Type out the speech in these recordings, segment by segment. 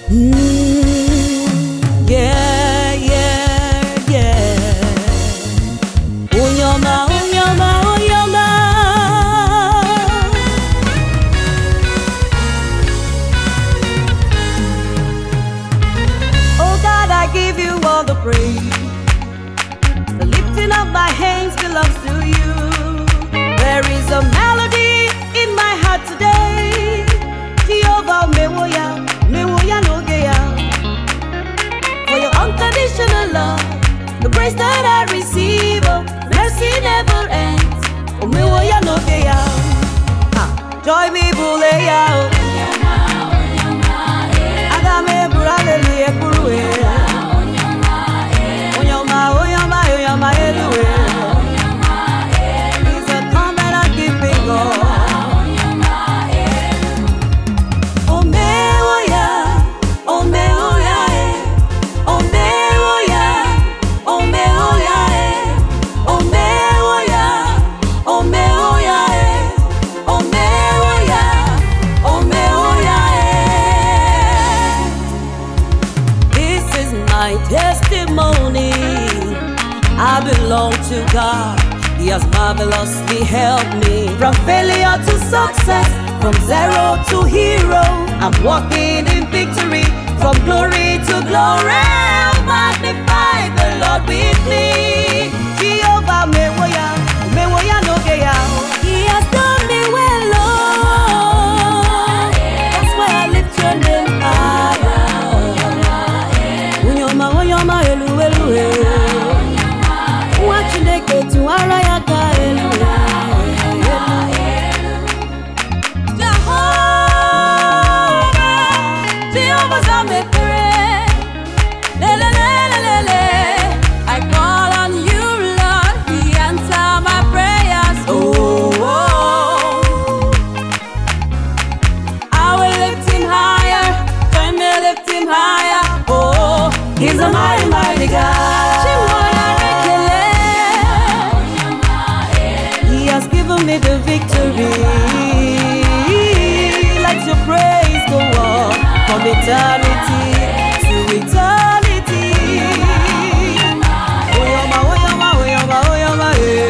Yeah, yeah, yeah. Unyoma, unyoma, unyoma. Oh God, I give you all the praise. The lifting of my hands belongs to you. There is a melody in my heart today. Jehovah, mewoya, mewoya nogeya. For your unconditional love, the grace that I receive, oh, mercy never ends. Oh, mewoya nogeya. Joy me buleya, oh. Agame buralele kuruwe. Onyoma, onyoma, onyoma, eluwe. He's a come and I keep it going. My testimony, I belong to God. He has marvelously helped me from failure to success, from zero to hero. I'm walking in victory, from glory to glory. I'll magnify the Lord with me. Jehovah mewoya, mewoya nogeya. He has done me well, Lord. That's why I lift your name higher. Oyoma elu elu wachineke tuwara yaka elu Jehovah zamekere lele lele lele. I call on you, Lord, He answer my prayers. Oh, I will lift Him higher, join me lift Him higher. Oh, He's a mighty, mighty God. He has given me the victory. Let your praise go on from eternity to eternity. Oyoma, oyoma, oyoma, oyoma,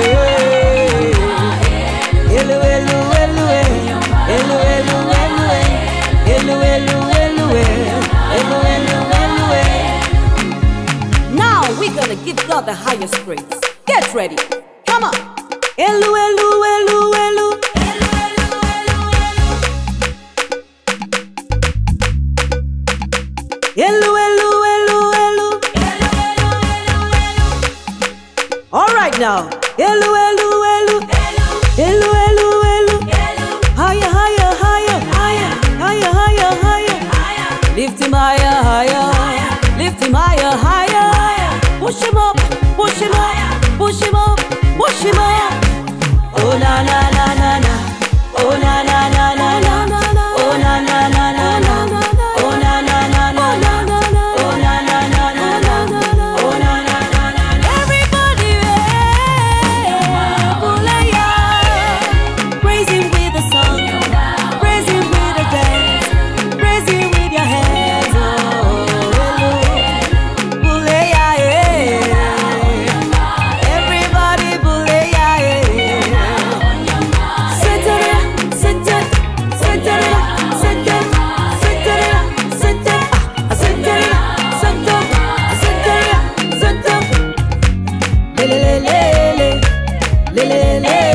elu, elu, elu, elu, elu, elu, elu, elu, elu, elu, elu. Now we're gonna give God the highest praise. Get ready. Come on. Elu, elu, elu, elu. Elu, elu, elu, elu. All right now. Elu, elu, elu. Elu, elu, elu. Higher, higher, higher, higher, higher, higher, higher. Lift Him higher, higher. Lift Him higher, higher. Push Him up, push Him up, push Him up, push Him up. Oh na na na na na. Oh na na na na na. Oh na na na na na. Oh na na na na na. Oh na na na na na. Oh na na na na. Everybody, Buleya. Praise Him with the song, praise Him with the dance, praise Him with your hands. Oh, Buleya, everybody, Buleya. Le le le le le le le.